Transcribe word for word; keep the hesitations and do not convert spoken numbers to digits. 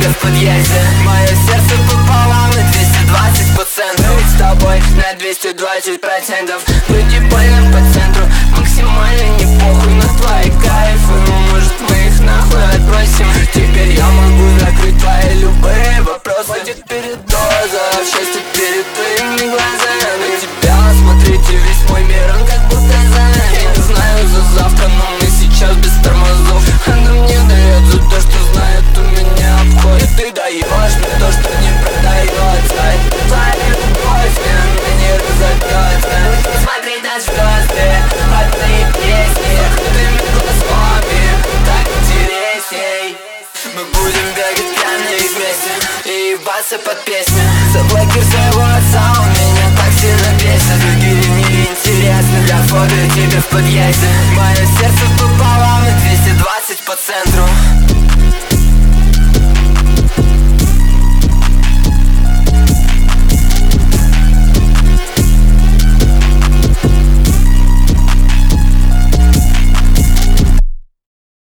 тебя в подъезде. Мое сердце пополам и двести двадцать по центру. Быть с тобой на двести двадцать процентов. Быть больно по центру, максимально не похуй на твои кайфы. Ну может мы их нахуй отбросим. Теперь я могу закрыть твои любые вопросы. Хватит передоза, счастье перед твоими глазами. На тебя смотрите, весь мой мир, он как будто занят. Я не знаю за завтра, но мы сейчас без тормозов. Она мне дает за то, что знает, у меня обходит. Ты даешь мне то, что не продается. Твоя любовь меня не разобьется. Смотри на звезды, под твои песни, закрытыми глазами, так интересней. Мы будем бегать пьяные вместе и ебаться под песни. Заблокируй своего отца, он меня так сильно бесит. Другие не интересны, для фото тебе в подъезде. Мое сердце пополам и двести двадцать по центру.